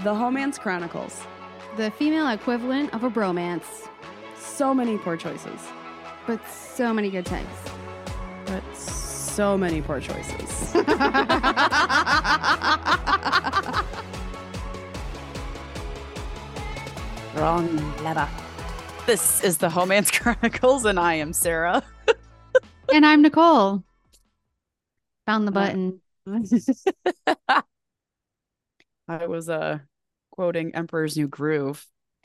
The Homance Chronicles. The female equivalent of a bromance. So many poor choices. But so many good times. But so many poor choices. Wrong lever. This is the Homance Chronicles, and I am Sarah. And I'm Nicole. Found the button. I was quoting Emperor's New Groove.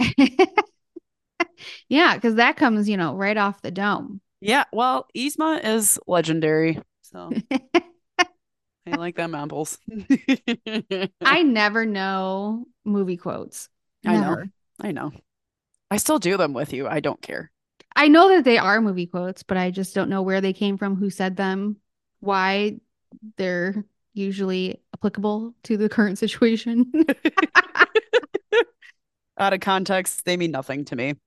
Yeah, because that comes, right off the dome. Yeah, well, Yzma is legendary, so I like them apples. I never know movie quotes. Never. I know. I still do them with you. I don't care. I know that they are movie quotes, but I just don't know where they came from, who said them, why they're usually applicable to the current situation. Out of context, they mean nothing to me.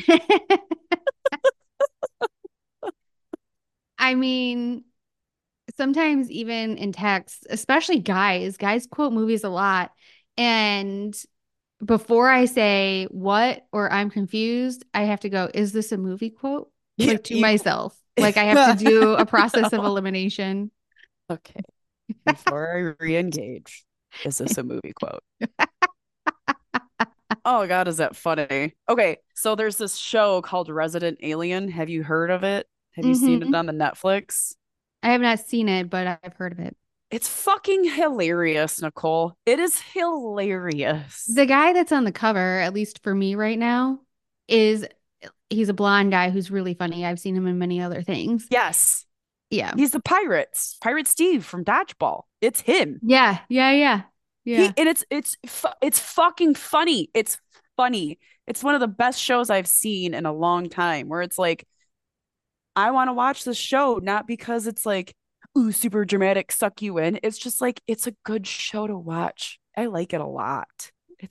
I mean, sometimes even in text, especially guys quote movies a lot. And before I say what or I'm confused, I have to go, is this a movie quote? Like to myself. Like I have to do a process of elimination. Okay. Before I re-engage, is this a movie quote? Oh God, is that funny? Okay, so there's this show called Resident Alien. Have you heard of it? Have you seen it on the Netflix? I have not seen it, but I've heard of it. It's fucking hilarious, Nicole. It is hilarious. The guy that's on the cover, at least for me right now, he's a blonde guy who's really funny. I've seen him in many other things. Yes. Yeah. He's the Pirate Steve from Dodgeball. It's him. Yeah. And it's fucking funny. It's funny. It's one of the best shows I've seen in a long time, where it's like, I want to watch this show not because it's like, ooh, super dramatic, suck you in. It's just like, it's a good show to watch. I like it a lot.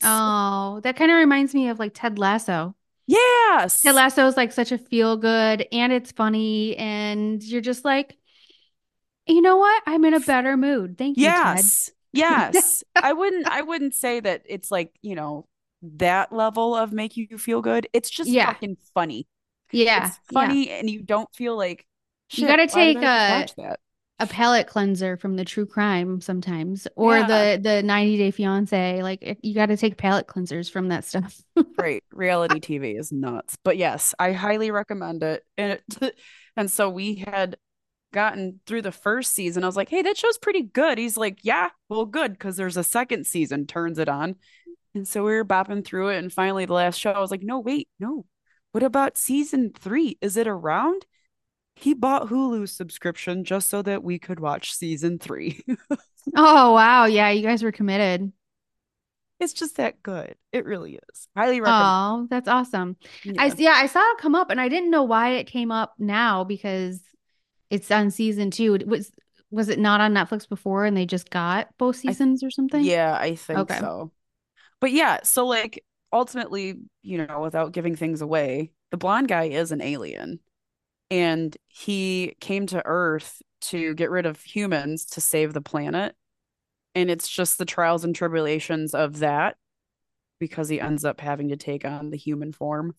That kind of reminds me of like Ted Lasso. Yes. Ted Lasso is like such a feel good and it's funny and you're just like, you know what? I'm in a better mood. Thank you, Ted. Yes. I wouldn't say that it's like, that level of make you feel good. It's just fucking funny. Yeah. It's funny and you don't feel like shit. You gotta take watch that? a palate cleanser from the true crime sometimes, or the 90 Day Fiance. Like you got to take palate cleansers from that stuff. Right. Reality TV is nuts. But yes, I highly recommend it. And so we had gotten through the first season. I was like, hey, that show's pretty good. He's like, yeah, well, good, because there's a second season, turns it on. And so we were bopping through it. And finally, the last show, I was like, no, wait, no. What about season 3? Is it around? He bought Hulu's subscription just so that we could watch season 3. Oh, wow. Yeah, you guys were committed. It's just that good. It really is. Highly recommend. Oh, that's awesome. Yeah. I saw it come up and I didn't know why it came up now because it's on season 2. Was it not on Netflix before and they just got both seasons or something? Yeah, I think so. But yeah, so like ultimately, without giving things away, the blonde guy is an alien. And he came to Earth to get rid of humans to save the planet. And it's just the trials and tribulations of that, because he ends up having to take on the human form.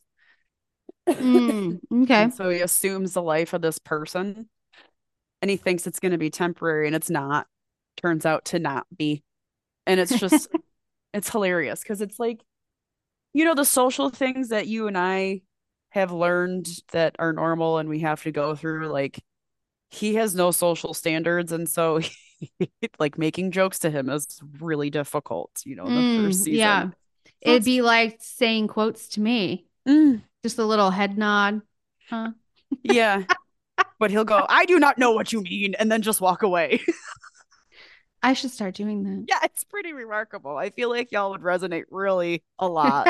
Okay. And so he assumes the life of this person and he thinks it's going to be temporary, and it's not. Turns out to not be. And it's just, it's hilarious because it's like, the social things that you and I have learned that are normal and we have to go through. Like, he has no social standards, and so like making jokes to him is really difficult, the first season. Yeah. So it'd be like saying quotes to me. Just a little head nod. Huh? Yeah. But he'll go, I do not know what you mean, and then just walk away. I should start doing that. Yeah, it's pretty remarkable. I feel like y'all would resonate really a lot.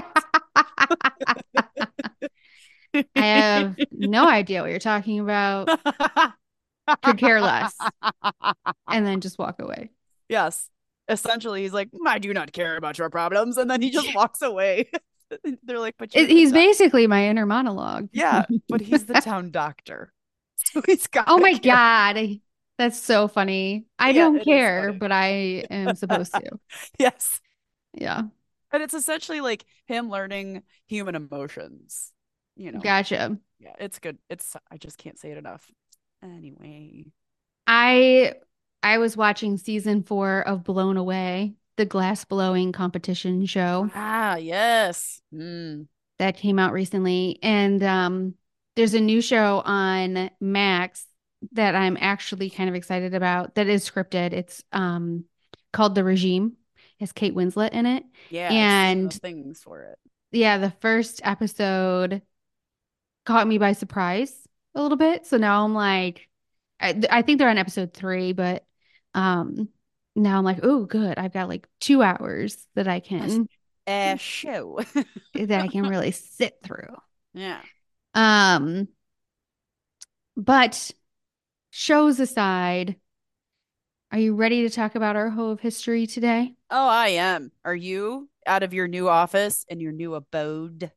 I have no idea what you're talking about. Could care less. And then just walk away. Yes. Essentially, he's like, I do not care about your problems. And then he just walks away. They're like, but he's basically my inner monologue. Yeah, but he's the town doctor. So he's got. Oh my God. That's so funny. I don't care, but I am supposed to. Yes. Yeah. But it's essentially like him learning human emotions, you know. Gotcha. Yeah, it's good. It's I just can't say it enough. Anyway. I I was watching season 4 of Blown Away, the glass blowing competition show Ah, yes. Mm. that came out recently. And there's a new show on Max that I'm actually kind of excited about that is scripted. It's called The Regime. It has Kate Winslet in it. Yeah, I've seen the And things for it. yeah, the first episode caught me by surprise a little bit. So now I'm like, I think they're on episode 3, but um, now I'm like, oh, good. I've got like 2 hours A show. that I can really sit through. Yeah. Um, but shows aside, are you ready to talk about our Hoe of History today? Oh, I am. Are you out of your new office and your new abode?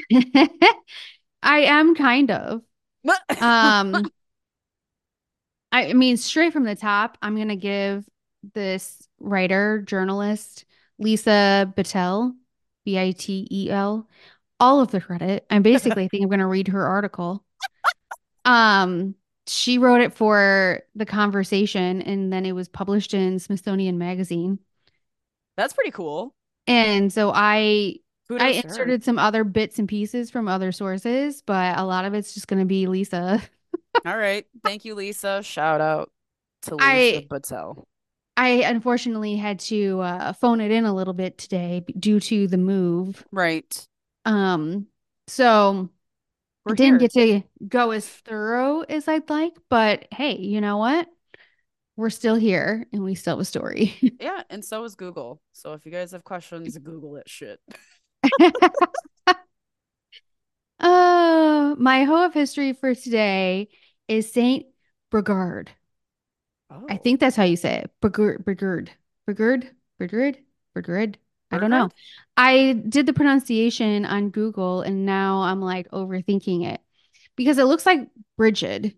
I am kind of. Um, I mean, straight from the top, I'm gonna give this writer, journalist, Lisa Bittel, Bitel, all of the credit. I basically think I'm gonna read her article. Um, she wrote it for The Conversation, and then it was published in Smithsonian Magazine. That's pretty cool. And so I Kudos to her. inserted some other bits and pieces from other sources, but a lot of it's just gonna be Lisa. All right. Thank you, Lisa. Shout out to Lisa I Butzel. I unfortunately had to phone it in a little bit today due to the move. Right. Um, so I We're didn't here. get to go as thorough as I'd like, but hey, you know what? We're still here and we still have a story. Yeah, and so is Google. So if you guys have questions, Google it shit. My hoe of history for today is Saint Brigard. I Oh. think that's how you say it. Brigard. I don't know. Burgard? I did the pronunciation on Google and now I'm like overthinking it because it looks like Brigid,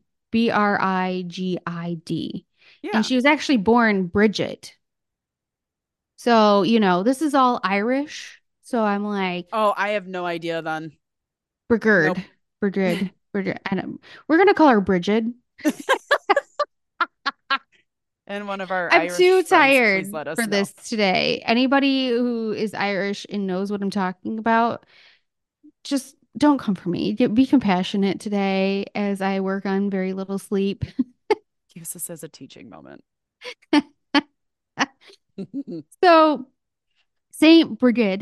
Brigid. And Yeah. she was actually born Bridget. So, this is all Irish. So I'm like, Oh, I have no idea then. Nope. Brigard, Brigid. I don't, we're gonna call her Bridget. And one of our I'm too Irish friends, please tired let us for know. this today. Anybody who is Irish and knows what I'm talking about, just don't come for me. Be compassionate today as I work on very little sleep. Use this as a teaching moment. So, Saint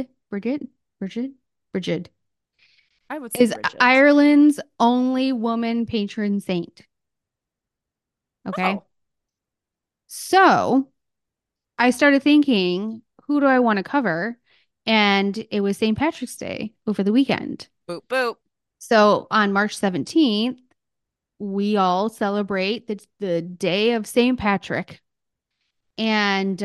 Brigid I would say is Bridget. Ireland's only woman patron saint. Okay. Oh, So, I started thinking, who do I want to cover? And it was St. Patrick's Day over the weekend. boop boop. So on March 17th, we all celebrate the day of St. Patrick. And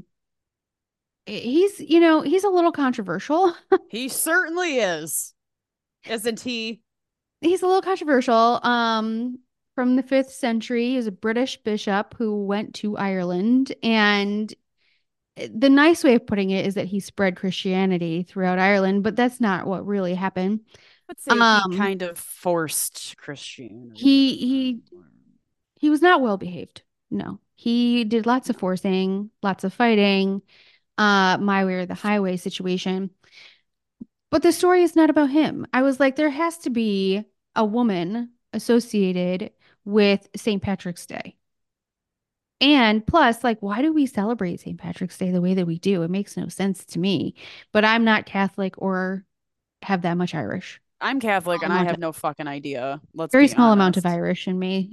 he's a little controversial. He certainly is. Isn't he? He's a little controversial. From the 5th century, he was a British bishop who went to Ireland. And the nice way of putting it is that he spread Christianity throughout Ireland, but that's not what really happened. Would say he Um, kind of forced Christianity he on he them. he was not well behaved. No, he did lots of forcing, lots of fighting, my way or the highway situation. But the story is not about him. I was like, there has to be a woman associated with St. Patrick's Day. And plus, like, why do we celebrate St. Patrick's Day the way that we do? It makes no sense to me. But I'm not Catholic or have that much Irish. I'm Catholic Small and I amount have of, no fucking idea. Let's very be small amount of honest. Irish in me.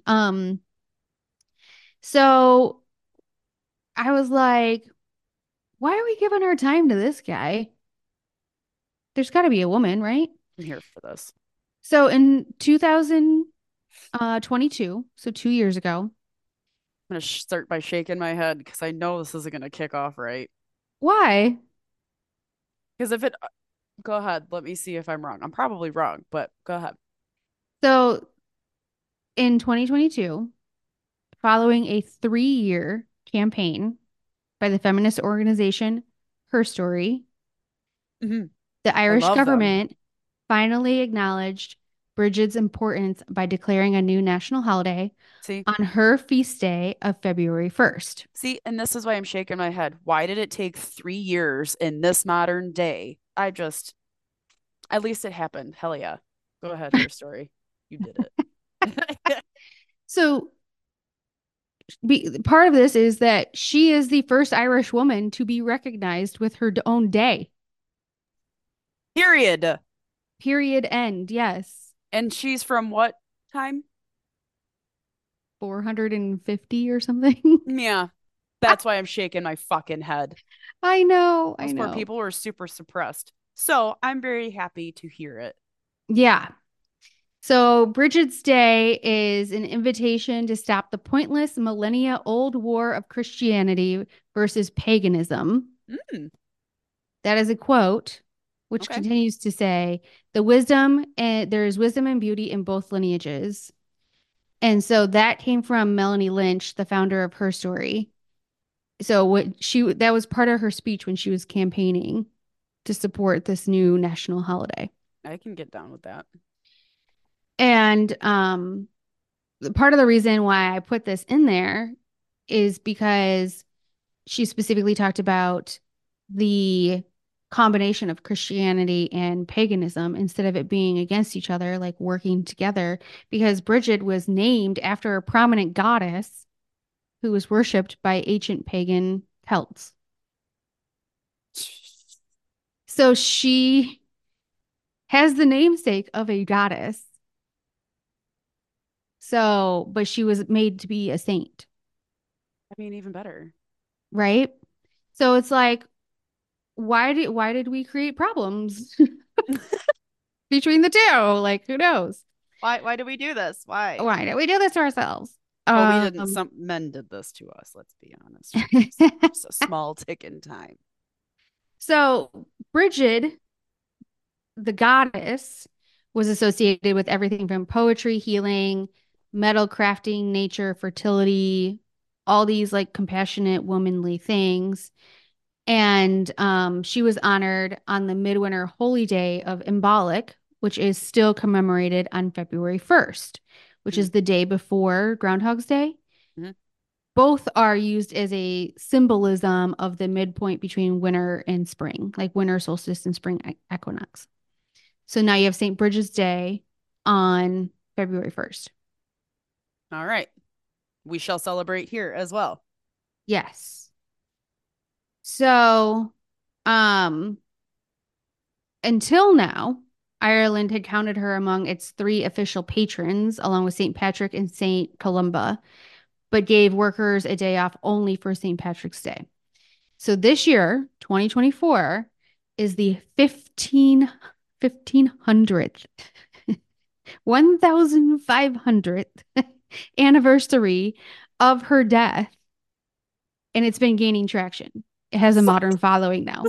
So I was like, why are we giving our time to this guy? There's got to be a woman, right? I'm here for this. So in 2022, so 2 years ago, I'm gonna start by shaking my head because I know this isn't gonna kick off right. why? Because if it, go ahead, let me see if I'm wrong. I'm probably wrong, but go ahead. So in 2022, following a 3-year campaign by the feminist organization Her Story, Mhm. The I Irish love them. government finally acknowledged Bridget's importance by declaring a new national holiday See, on her feast day of February 1st. see, and this is why I'm shaking my head. Why did it take 3 years in this modern day? At least it happened. Hell yeah. Go ahead, her story. You did it. So, part of this is that she is the first Irish woman to be recognized with her own day. Period. Period. End. Yes. And she's from what time? 450 or something. Yeah. That's why I'm shaking my fucking head. I know. I Those poor know. people were super suppressed. So I'm very happy to hear it. Yeah. So, Bridget's Day is an invitation to stop the pointless millennia old war of Christianity versus paganism. Mm, That is a quote, which okay. continues to say, the wisdom and there is wisdom and beauty in both lineages. And so that came from Melanie Lynch, the founder of Her Story. So that was part of her speech when she was campaigning to support this new national holiday. I can get down with that. And part of the reason why I put this in there is because she specifically talked about the combination of Christianity and paganism instead of it being against each other, like working together, because Bridget was named after a prominent goddess who was worshipped by ancient pagan Celts. So she has the namesake of a goddess. So, but she was made to be a saint, I mean, even better. right? So it's like, why did we create problems between the two? Like, who knows? Why do we do this? Why? Why did we do this to ourselves? Well, we didn't. Um, Some men did this to us. Let's be honest. Just a small tick in time. so Bridget, the goddess, was associated with everything from poetry, healing, metal crafting, nature, fertility, all these like compassionate, womanly things. And she was honored on the midwinter holy day of Imbolc, which is still commemorated on February 1st, which Mm. is the day before Groundhog's Day. Mhm. Both are used as a symbolism of the midpoint between winter and spring, like winter solstice and spring equinox. So now you have St. Bridget's Day on February 1st. All right. We shall celebrate here as well. Yes. So, um, until now, Ireland had counted her among its three official patrons, along with St. Patrick and St. Columba, but gave workers a day off only for St. Patrick's Day. So this year, 2024, is the 1500th 1500th anniversary of her death, and it's been gaining traction. It has a modern following now.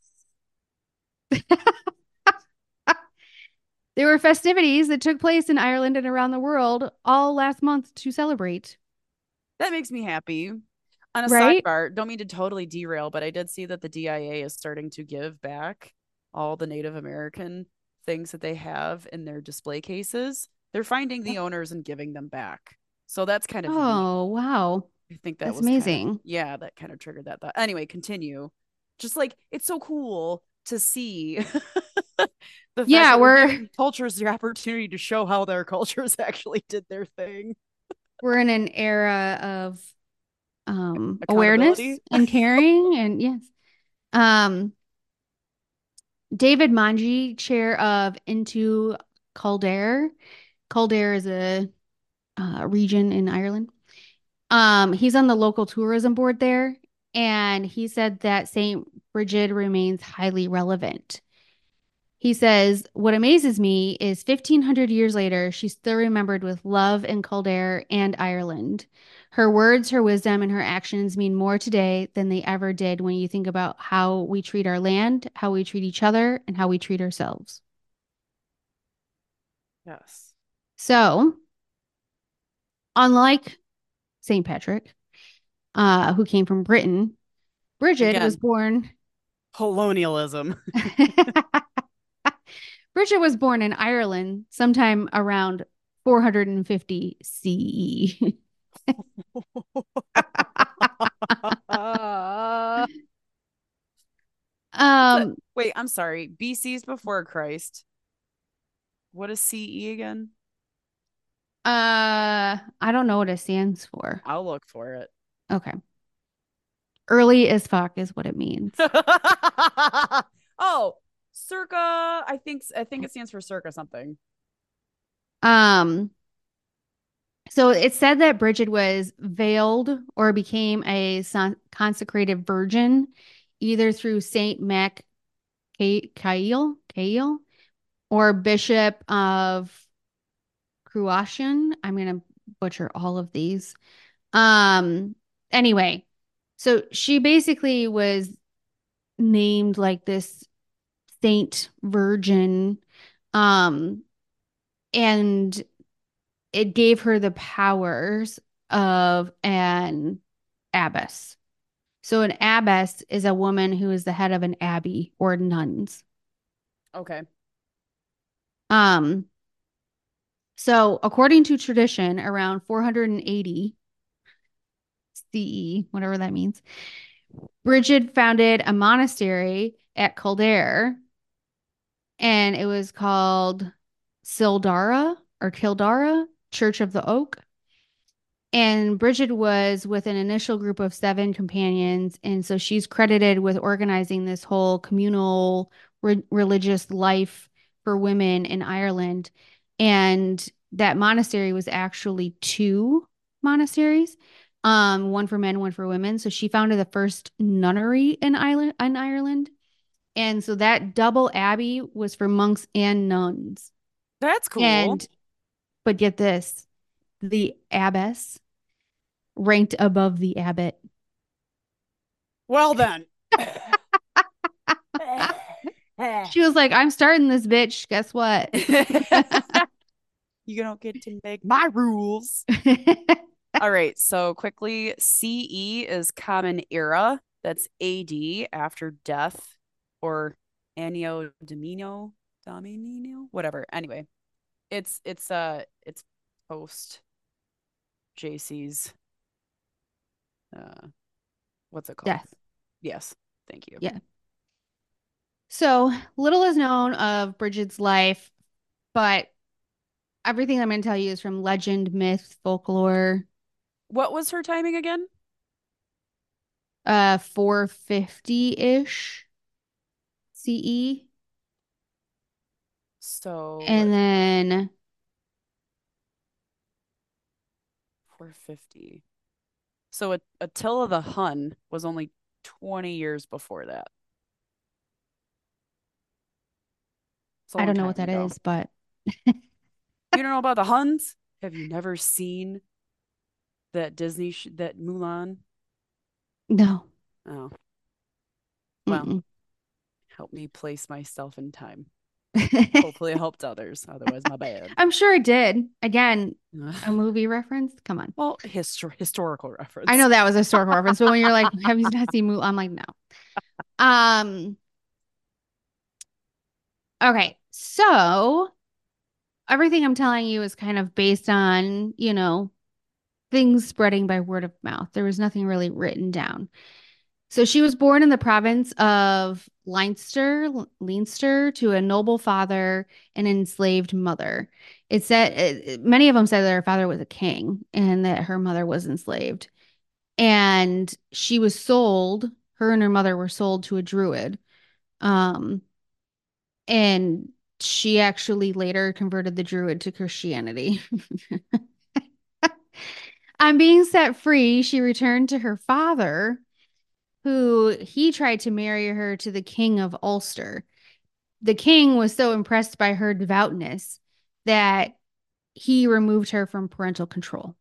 There were festivities that took place in Ireland and around the world all last month to celebrate. That makes me happy. On a Right? sidebar, don't mean to totally derail, but I did see that the DIA is starting to give back all the Native American things that they have in their display cases. They're finding the owners and giving them back. So that's kind of neat. Oh, wow. I think that That's was kind of, amazing. yeah, that kind of triggered that thought. Anyway, continue. Just like it's so cool to see the fact Yeah, that we're we're giving cultures the opportunity to show how their cultures actually did their thing. we're in an era of awareness Accountability. and caring and yes. Um David Manji, chair of Into Kildare. Kildare is a region in Ireland. He's on the local tourism board there, and he said that St. Bridget remains highly relevant. He says, what amazes me is 1,500 years later, she's still remembered with love in Kildare and Ireland. Her words, her wisdom, and her actions mean more today than they ever did when you think about how we treat our land, how we treat each other, and how we treat ourselves. Yes. So, unlike St. Patrick, who came from Britain, Bridget was Again, born. Colonialism. Bridget was born in Ireland sometime around 450 CE. um, Wait, I'm sorry. BC's before Christ. What is CE again? I don't know what it stands for. I'll look for it. Okay. Early as fuck is what it means. Oh, circa. I think it stands for circa something. Um, so it said that Bridget was veiled or became a consecrated virgin either through Saint Mac Cael or Bishop of Cruachan. I'm gonna butcher all of these. Um, anyway, so she basically was named like this saint virgin, um, and it gave her the powers of an abbess. So an abbess is a woman who is the head of an abbey or nuns. Okay. Um, so according to tradition, around 480 CE, whatever that means, Bridget founded a monastery at Kildare, and it was called Sildara or Kildara Church of the Oak. And Bridget was with an initial group of 7 companions. And so she's credited with organizing this whole communal religious life for women in Ireland. And that monastery was actually 2 monasteries, one for men, one for women. So she founded the first nunnery in Ireland. And so that double abbey was for monks and nuns. That's cool. And, but get this, the abbess ranked above the abbot. Well then. She was like, I'm starting this bitch. Guess what? You don't get to make my rules. All right. So quickly, CE is Common Era. That's AD after death or Anno Dominio, whatever. Anyway, it's post JC's uh what's it called? Death. Yes. Thank you. Yeah. So little is known of Bridget's life, but everything I'm going to tell you is from legend, myth, folklore. What was her timing again? 450-ish CE. So And then 450. So Attila the Hun was only 20 years before that. It's a I long don't know what time that ago. is, but You don't know about the Huns? Have you never seen that that Mulan? no. Oh, well, Mm-mm. help me place myself in time. Hopefully it helped others. Otherwise, my bad. I'm sure it did. Again, a movie reference? Come on. Well, historical I reference. know that was a historical reference, but when you're like, have you not seen Mulan? I'm like, no. Um, okay. So everything I'm telling you is kind of based on, things spreading by word of mouth. There was nothing really written down. So she was born in the province of Leinster to a noble father and an enslaved mother. It said many of them said that her father was a king and that her mother was enslaved. And she was sold, her and her mother were sold to a druid. Um, and she actually later converted the druid to Christianity. On being set free, she returned to her father, who he tried to marry her to the king of Ulster. The king was so impressed by her devoutness that he removed her from parental control.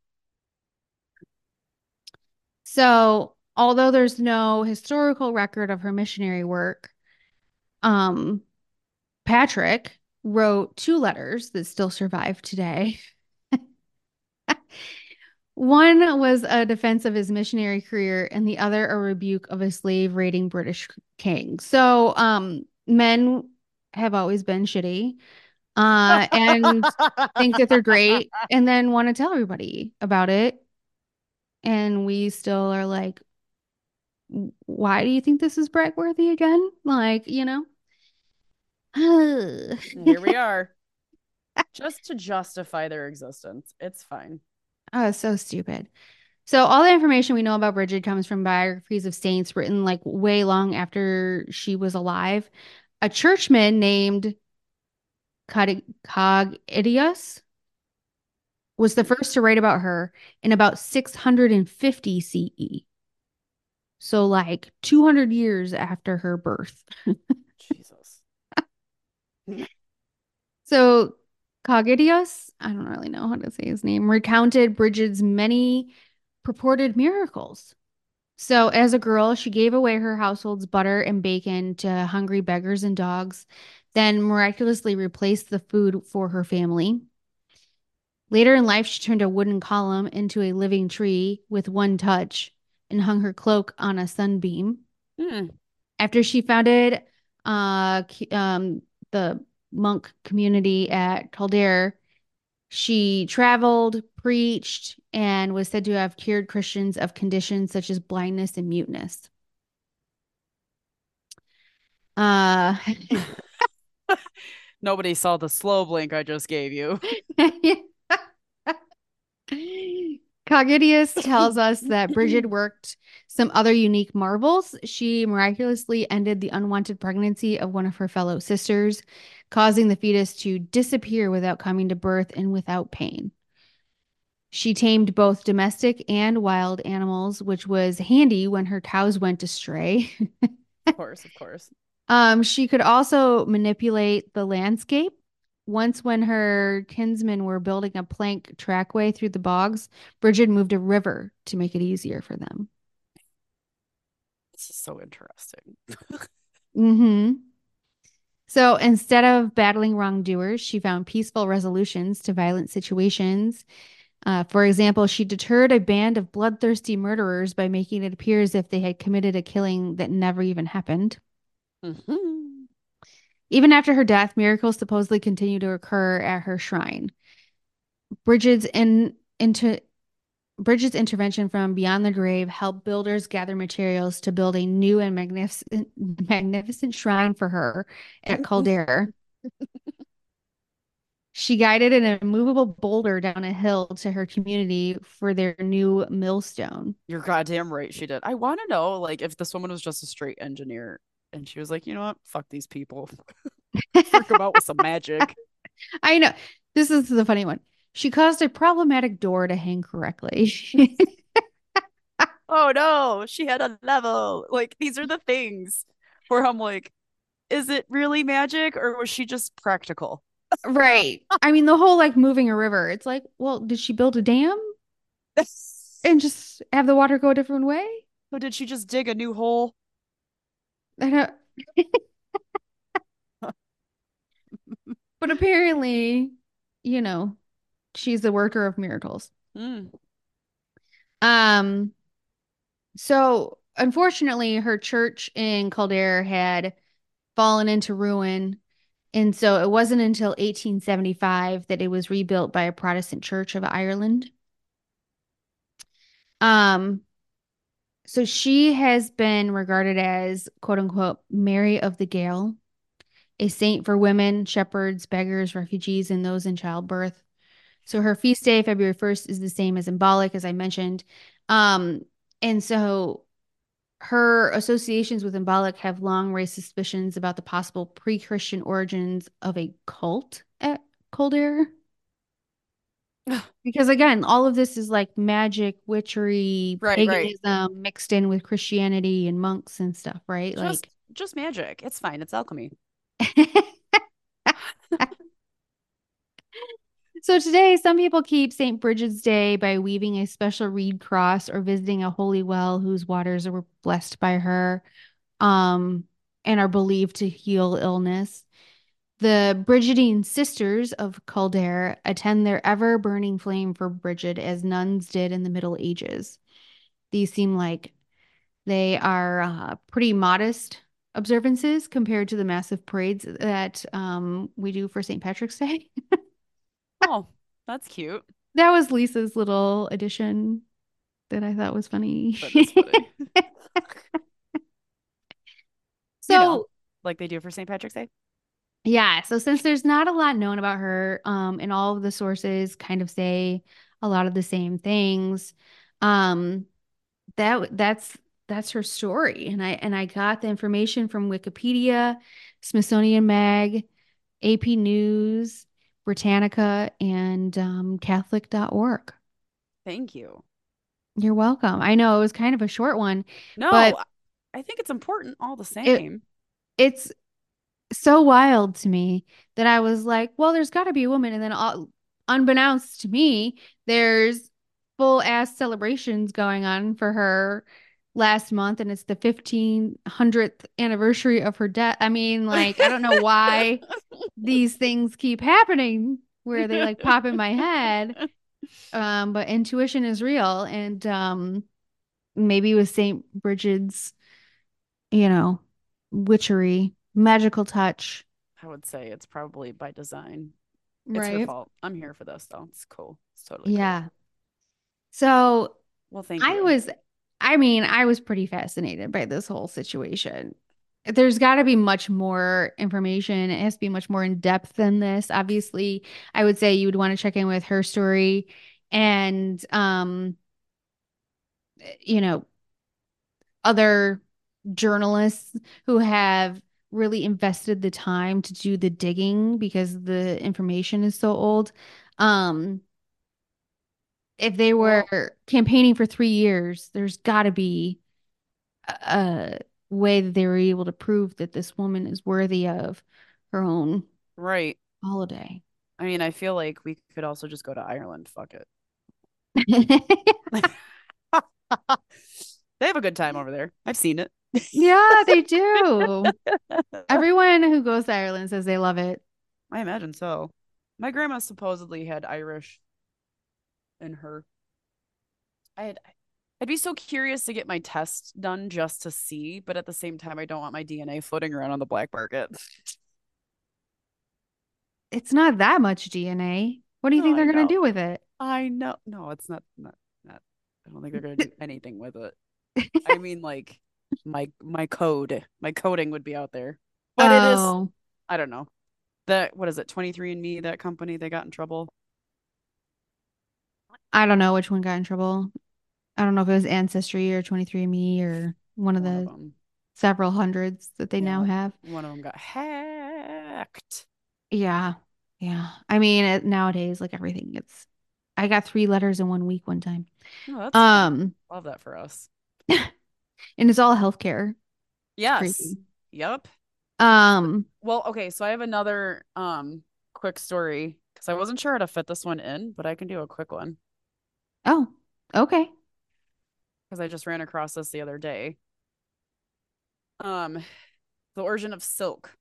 So, although there's no historical record of her missionary work, um, Patrick wrote 2 letters that still survive today One was a defense of his missionary career, and the other a rebuke of a slave raiding British king. So, men have always been shitty, and think that they're great, and then want to tell everybody about it. And we still are like, why do you think this is Brett-worthy again? Like, Here we are. Just to justify their existence. It's fine. Oh, so stupid. So all the information we know about Bridget comes from biographies of saints written like way long after she was alive. A churchman named Cogitius was the first to write about her in about 650 CE. So like 200 years after her birth. Jesus. So Cogitius, I don't really know how to say his name, recounted Bridget's many purported miracles. So, as a girl, she gave away her household's butter and bacon to hungry beggars and dogs, then miraculously replaced the food for her family. Later in life, she turned a wooden column into a living tree with one touch and hung her cloak on a sunbeam. Hmm. After she founded the monk community at Kildare, she traveled, preached, and was said to have cured Christians of conditions such as blindness and muteness. Uh, Nobody saw the slow blink I just gave you. Cogitius tells us that Bridget worked some other unique marvels. She miraculously ended the unwanted pregnancy of one of her fellow sisters, causing the fetus to disappear without coming to birth and without pain. She tamed both domestic and wild animals, which was handy when her cows went astray. Of course, of course. She could also manipulate the landscape. Once, when her kinsmen were building a plank trackway through the bogs, Bridget moved a river to make it easier for them. This is so interesting. Mm-hmm. So instead of battling wrongdoers, she found peaceful resolutions to violent situations. For example, she deterred a band of bloodthirsty murderers by making it appear as if they had committed a killing that never even happened. Mhm. Even after her death, miracles supposedly continue to occur at her shrine. Bridget's in into Bridget's intervention from beyond the grave helped builders gather materials to build a new and magnificent shrine for her at Kildare. She guided an immovable boulder down a hill to her community for their new millstone. You're goddamn right she did. I want to know, like, if this woman was just a straight engineer and she was like, you know what? Fuck these people. Freak them out with some magic. I know. This is the funny one. She caused a problematic door to hang correctly. Oh no, she had a level. Like, these are the things where I'm like, is it really magic or was she just practical? Right. I mean, the whole like moving a river, it's like, well, did she build a dam and just have the water go a different way? So did she just dig a new hole? I don't, but apparently, you know, she's the worker of miracles. Mm. Um, so unfortunately, her church in Kildare had fallen into ruin. And so it wasn't until 1875 that it was rebuilt by a Protestant Church of Ireland. Um, so she has been regarded as quote unquote Mary of the Gale, a saint for women, shepherds, beggars, refugees, and those in childbirth. So her feast day, February 1st, is the same as Symbolic, as I mentioned. Um, and so her associations with Symbolic have long raised suspicions about the possible pre-Christian origins of a cult at Kildare. Because again, all of this is like magic, witchery, Right, right. paganism mixed in with Christianity and monks and stuff, right? Just Like, just magic. It's fine. It's alchemy. so today, some people keep St. Bridget's Day by weaving a special reed cross or visiting a holy well whose waters were blessed by her, um, and are believed to heal illness. The Brigidine sisters of Kildare attend their ever-burning flame for Brigid as nuns did in the Middle Ages. These seem like they are pretty modest observances compared to the massive parades that we do for St. Patrick's Day. Oh, that's cute. That was Lisa's little addition that I thought was funny. That is funny. So, like they do for St. Patrick's Day. yeah, so since there's not a lot known about her, and all of the sources kind of say a lot of the same things, um, that's her story. And I got the information from Wikipedia, Smithsonian Mag, AP News, Britannica, and Catholic.org. Thank you. You're welcome. I know it was kind of a short one, but No, I think it's important all the it same. it's so wild to me that I was like, well, there's got to be a woman. And then, unbeknownst to me, there's full ass celebrations going on for her last month, and it's the 1500th anniversary of her death. I mean, like, I don't know why these things keep happening where they like pop in my head. But intuition is real. And maybe with St. Bridget's, you know, witchery, magical touch. I would say it's probably by design. It's her Right. fault. I'm here for this though. It's cool. It's totally cool. Yeah. So Well, thank I you. was, I mean, I was pretty fascinated by this whole situation. There's got to be much more information. It has to be much more in depth than this. Obviously, I would say you would want to check in with her story and, you know, other journalists who have really invested the time to do the digging because the information is so old. Um, if they were Well, campaigning for 3 years, there's got to be a way that they were able to prove that this woman is worthy of her own right. holiday. I mean, I feel like we could also just go to Ireland. Fuck it. They have a good time over there. I've seen it. Yeah, they do. Everyone who goes to Ireland says they love it. I imagine so. My grandma supposedly had Irish in her. I'd be so curious to get my test done just to see, but at the same time, I don't want my DNA floating around on the black market. It's not that much DNA. What do you No, think I they're going know. to do with it? I know. No, it's not. I don't think they're gonna do anything with it. I mean, like my coding would be out there, but it is. Oh, I don't know. That what is it? 23andMe, that company, they got in trouble. I don't know which one got in trouble. I don't know if it was Ancestry or 23andMe or one of One of the them. several hundreds that they now Yeah, have. one of them got hacked. Yeah. Yeah. I mean, nowadays, like everything gets, I got 3 letters in 1 week one time. Oh, that's fun. Um, Love that for us. and it's all healthcare. It's Yes. crazy. Yep. Um, Well, okay, so I have another quick story because I wasn't sure how to fit this one in, but I can do a quick one oh, okay. because I just ran across this the other day. Um, the origin of silk.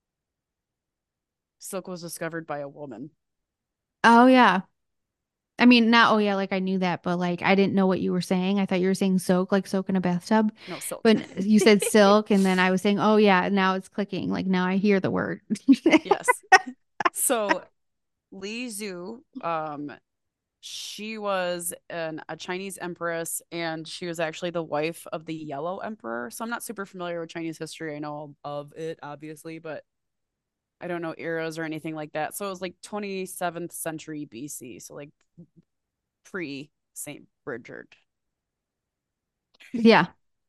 Silk was discovered by a woman. Oh, yeah. I mean, not, oh, yeah, like I knew that, but like I didn't know what you were saying. I thought you were saying soak, like soak in a bathtub. No, silk. But you said silk, and then I was saying, oh, yeah, now it's clicking. Like now I hear the word. Yes. So Li Zhu, she was a Chinese empress, and she was actually the wife of the Yellow Emperor. So I'm not super familiar with Chinese history. I know of it, obviously, but I don't know eras or anything like that. So it was like 27th century BC. So like pre St. Bridget. Yeah.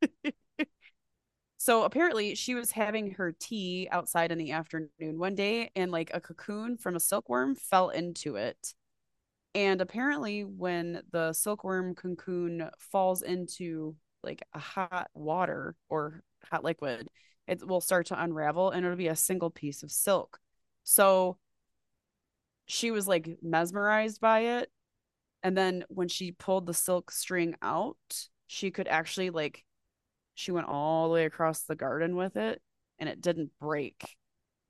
So apparently she was having her tea outside in the afternoon one day, and like a cocoon from a silkworm fell into it. And apparently when the silkworm cocoon falls into like a hot water or hot liquid, it will start to unravel and it'll be a single piece of silk. So she was like mesmerized by it. And then when she pulled the silk string out, she could actually like she went all the way across the garden with it and it didn't break.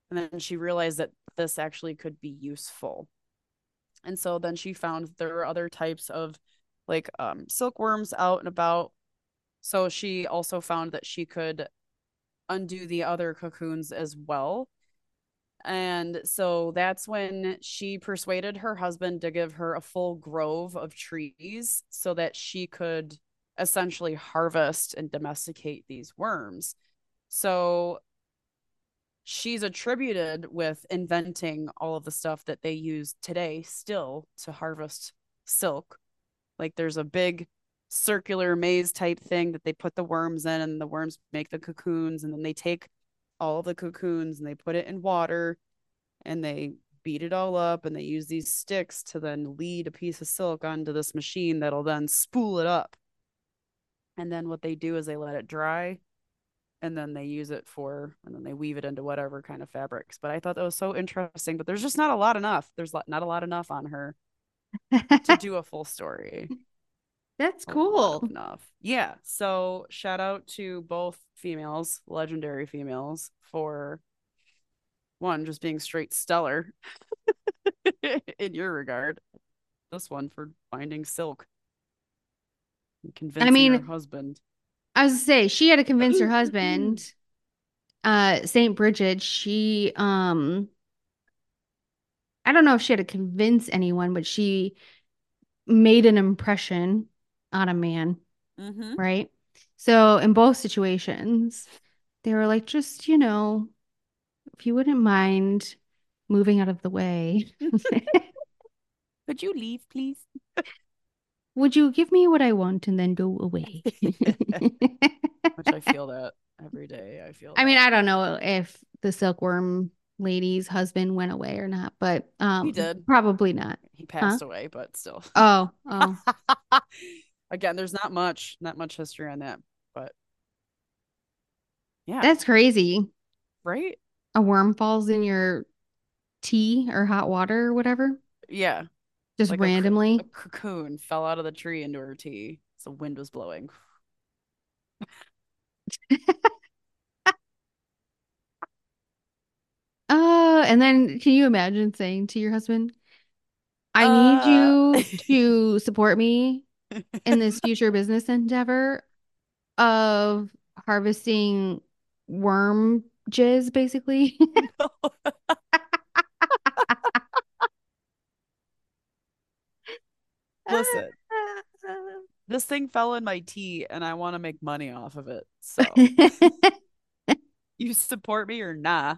And then she realized that this actually could be useful. And so then she found there are other types of like silkworms out and about. So she also found that she could undo the other cocoons as well. And so that's when she persuaded her husband to give her a full grove of trees so that she could essentially harvest and domesticate these worms. So she's attributed with inventing all of the stuff that they use today still to harvest silk. Like there's a big circular maze type thing that they put the worms in, and the worms make the cocoons, and then they take all of the cocoons and they put it in water and they beat it all up, and they use these sticks to then lead a piece of silk onto this machine that'll then spool it up. And then what they do is they let it dry, and then they use it for, and then they weave it into whatever kind of fabrics. But I thought that was so interesting, but there's just not a lot enough. There's not a lot enough on her to do a full story. That's A lot cool. enough. Yeah. So shout out to both females, legendary females, for one just being straight stellar in your regard. This one for finding silk and I convincing her mean, husband. I was to say she had to convince her husband, Saint Bridget, I don't know if she had to convince anyone, but she made an impression on a man, Mm-hmm. right? So in both situations, they were like, just, if you wouldn't mind moving out of the way, Could you leave, please? would you give me what I want and then go away? Which I feel that every day. I feel I mean, that. I don't know if the silkworm lady's husband went away or not, but He did. probably not. He Huh? passed away, but still. Oh. Again, there's not much history on that, but yeah, That's crazy. right? A worm falls in your tea or hot water or whatever, Yeah, just like a randomly. cocoon fell out of the tree into her tea. So wind was blowing. And then can you imagine saying to your husband, I need Uh, you to support me in this future business endeavor of harvesting worm jizz, basically? no. Listen, this thing fell in my tea and I want to make money off of it. So you support me or nah?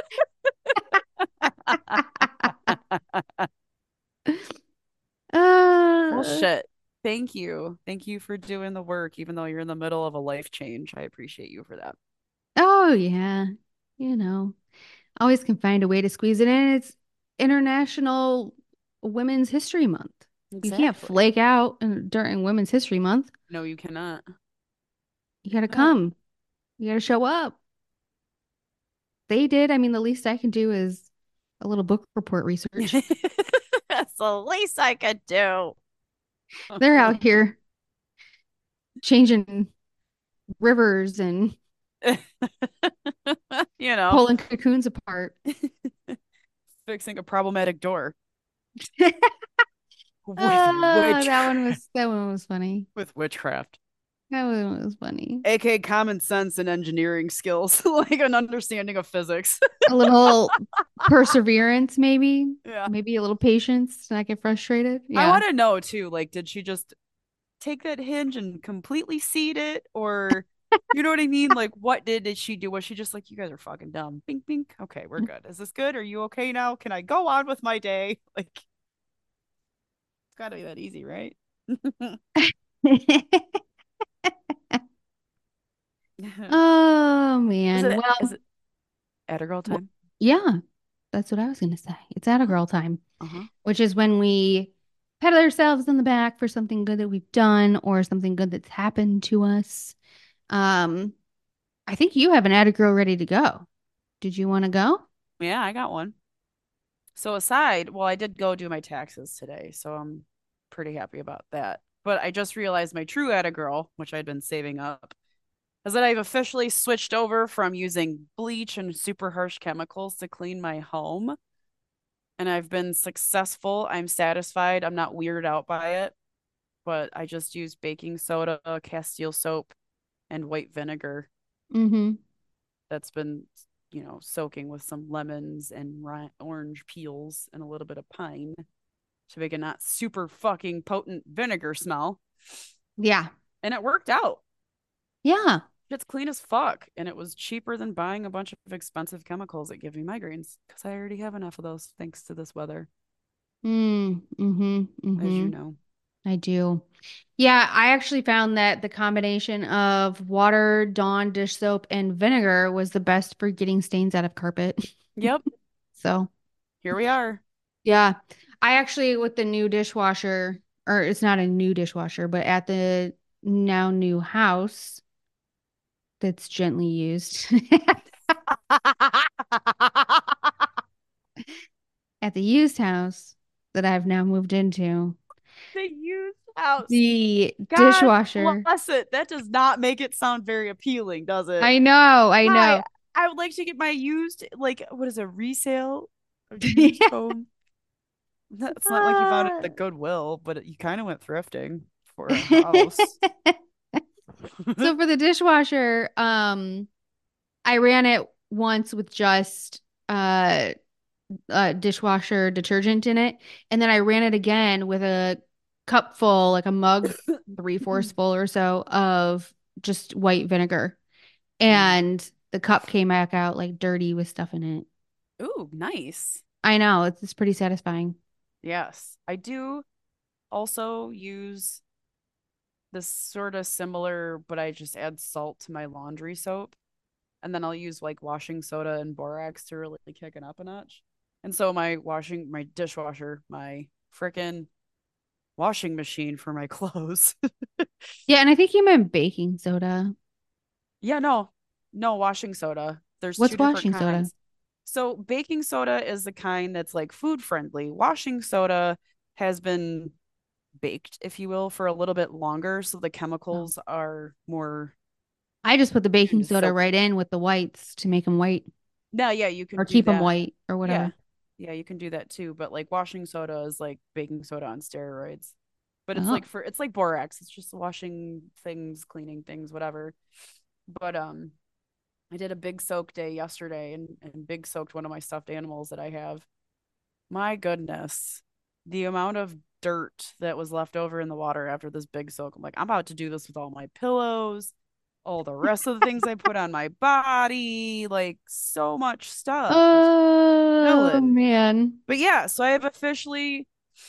Well, Uh, shit. Thank you. Thank you for doing the work, even though you're in the middle of a life change. I appreciate you for that. oh yeah, you know, always can find a way to squeeze it in. It's International Women's History Month. You can't Exactly. flake out during Women's History Month. No, you cannot. You gotta come. You gotta show up. They did. I mean, the least I can do is a little book report research. That's the least I could do. They're out here changing rivers and You know, pulling cocoons apart. fixing a problematic door with That witchcraft. one was funny. With witchcraft. That one was funny. aka common sense and engineering skills, like an understanding of physics. A little perseverance, maybe. Yeah. Maybe a little patience to not get frustrated. I Yeah. want to know too, like, did she just take that hinge and completely seed it? Or, you know what I mean? Like, what did she do? Was she just like, you guys are fucking dumb? Bink, bink. Okay, we're good. Is this good? Are you okay now? Can I go on with my day? Like, it's gotta be that easy, right? Oh Is man. it is Well, it at a girl time? yeah, that's what I was gonna say. It's at a girl time, Uh-huh. which is when we pat ourselves on the back for something good that we've done or something good that's happened to us. Um, I think you have an Atta Girl ready to go. Did you want to go? Yeah, I got one. So aside, well, I did go do my taxes today, so I'm pretty happy about that. But I just realized my true Atta girl, which I'd been saving up, is that I've officially switched over from using bleach and super harsh chemicals to clean my home. And I've been successful. I'm satisfied. I'm not weirded out by it. But I just use baking soda, Castile soap, and white vinegar Mm-hmm. that's been, soaking with some lemons and orange peels and a little bit of pine to make a not super fucking potent vinegar smell. Yeah. And it worked out. Yeah. It's clean as fuck. And it was cheaper than buying a bunch of expensive chemicals that give me migraines because I already have enough of those thanks to this weather, Mm-hmm. as you Mm-hmm. know. I do. Yeah, I actually found that the combination of water, Dawn dish soap, and vinegar was the best for getting stains out of carpet. Yep. So, Here we are. yeah. I actually, with the new dishwasher, or it's not a new dishwasher, but at the now new house that's gently used, at the used house that I've now moved into, The used house. the God dishwasher. bless it. That does not make it sound very appealing, does it? I know, I Hi, know. I would like to get my used, like, what is a resale? A used home? It's not like you found it at the Goodwill, but you kind of went thrifting for a house. So for the dishwasher, I ran it once with just dishwasher detergent in it, and then I ran it again with a cup full, like a mug, three-fourths full or so of just white vinegar, Mm. and the cup came back out like dirty with stuff in it. Ooh, nice. I know, it's pretty satisfying. Yes, I do also use this sort of similar, but I just add salt to my laundry soap. And then I'll use like washing soda and borax to really kick it up a notch. And so my dishwasher, my frickin' washing machine for my clothes. Yeah, and I think you meant baking soda. Yeah, no, washing soda. There's two What's different washing soda? kinds. So baking soda is the kind that's like food friendly. Washing soda has been baked, if you will, for a little bit longer, so the Oh. chemicals are more I just put the going baking to soda soak. right in with the whites to make them white No, yeah, you can or do keep them that. white or Yeah. whatever. Yeah, you can do that too. But like washing soda is like baking soda on steroids. But Oh. it's like borax. It's just washing things, cleaning things, whatever. But I did a big soak day yesterday and big soaked one of my stuffed animals that I have. My goodness. The amount of dirt that was left over in the water after this big soak. I'm like, I'm about to do this with all my pillows, all the rest of the things I put on my body, like so much stuff. It's Oh chilling. man. But yeah, so I have officially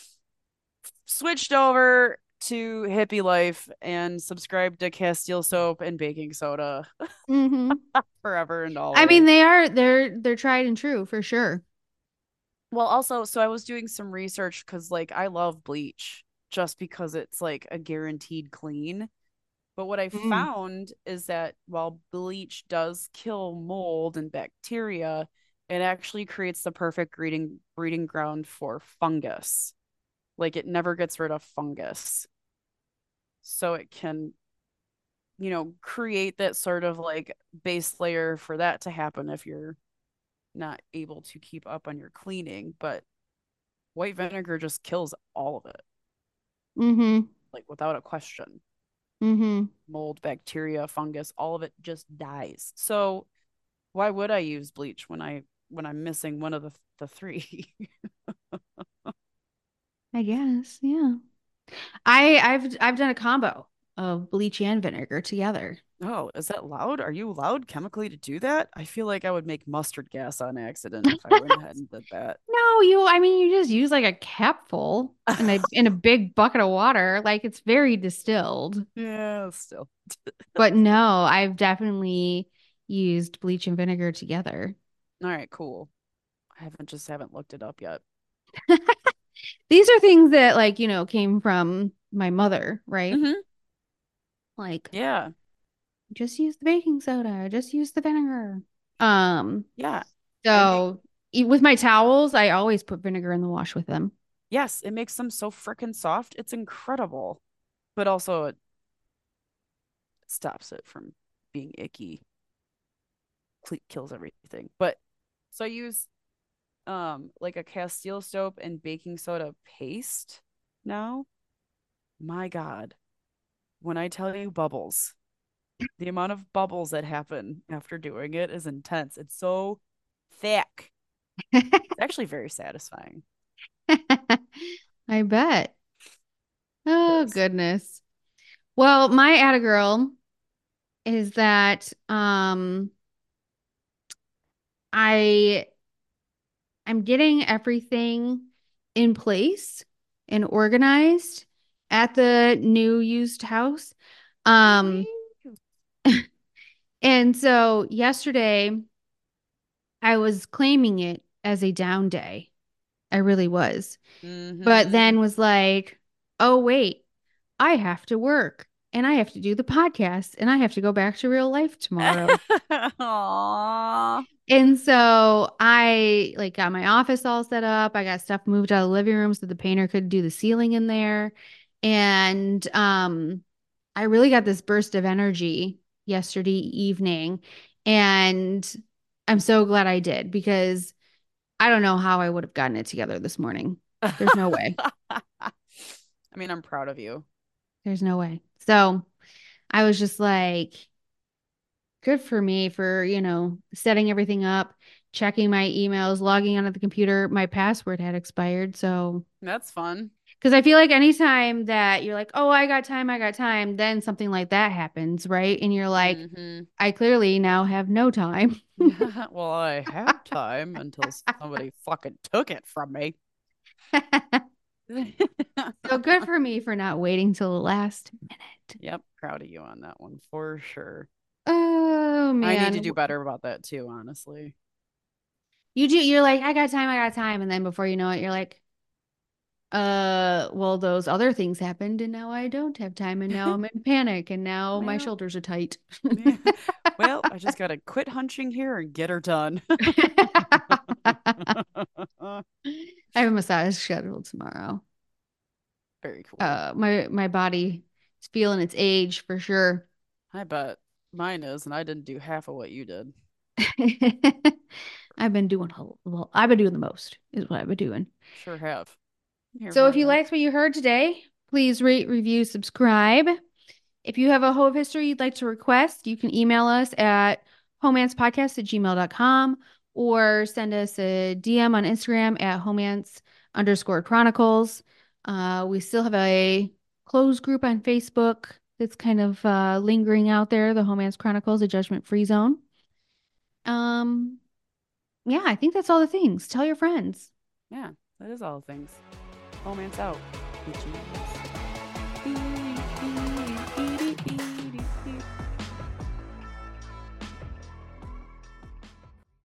switched over to hippie life and subscribed to Castile soap and baking soda Hmm. forever and I mean, always. they're tried and true for sure. Well, also, so I was doing some research because like I love bleach just because it's like a guaranteed clean. But what I Mm. found is that while bleach does kill mold and bacteria, it actually creates the perfect breeding ground for fungus. Like it never gets rid of fungus. So it can, create that sort of like base layer for that to happen if you're not able to keep up on your cleaning. But white vinegar just kills all of it, Mm-hmm. like without a question. Mm-hmm. Mold, bacteria, fungus, all of it just dies. So why would I use bleach when I'm missing one of the three? I guess, yeah. I've done a combo of bleach and vinegar together. Oh, is that loud? Are you allowed chemically to do that? I feel like I would make mustard gas on accident if I went ahead and did that. No, I mean, you just use like a capful in a big bucket of water. Like it's very distilled. Yeah, still. But no, I've definitely used bleach and vinegar together. All right, cool. I haven't looked it up yet. These are things that like, came from my mother, right? Hmm. Like Yeah. just use the baking soda, just use the vinegar. Um, Yeah. I make so with my towels, I always put vinegar in the wash with them. Yes, it makes them so freaking soft. It's incredible. But also it stops it from being icky kills everything. But so I use like a Castile soap and baking soda paste now. My God, when I tell you bubbles, the amount of bubbles that happen after doing it is intense. It's so thick. It's actually very satisfying. I bet. Oh, 'Cause- goodness. Well, my Atta girl is that I I'm getting everything in place and organized at the new used house. Um, and so yesterday I was claiming it as a down day. I really was. But Mm-hmm. then was like, oh, wait, I have to work and I have to do the podcast and I have to go back to real life tomorrow. Aww. And so I like got my office all set up. I got stuff moved out of the living room so the painter could do the ceiling in there. And I really got this burst of energy yesterday evening. And I'm so glad I did because I don't know how I would have gotten it together this morning. There's no way. I mean, I'm proud of you. There's no way. So I was just like, good for me for, setting everything up, checking my emails, logging onto the computer. My password had expired. So, That's fun. because I feel like anytime that you're like, oh, I got time, then something like that happens, right? And you're like, Mm-hmm. I clearly now have no time. Well, I had time until somebody fucking took it from me. So good for me for not waiting till the last minute. Yep, proud of you on that one for sure. Oh I need to man. do better about that too, honestly. You're like, I got time. And then before you know it, you're like, well, those other things happened and now I don't have time and now I'm in panic and now my Well, shoulders are tight. yeah. Well, I just gotta quit hunching here and get her done. I have a massage scheduled tomorrow. Very cool. My body is feeling its age for sure. I bet mine is, and I didn't do half of what you did. I've been doing the most is what I've been doing. Sure have. Here So for if you that. liked what you heard today, please rate, review, subscribe. If you have a hoe of history you'd like to request, you can email us at homanspodcast@gmail.com or send us a DM on Instagram at homance_chronicles. We still have a closed group on Facebook that's kind of lingering out there, the Homance Chronicles, a judgment-free zone. Um, yeah, I think that's all the things. Tell your friends. Yeah, that is all the things. Romance out. Bitches.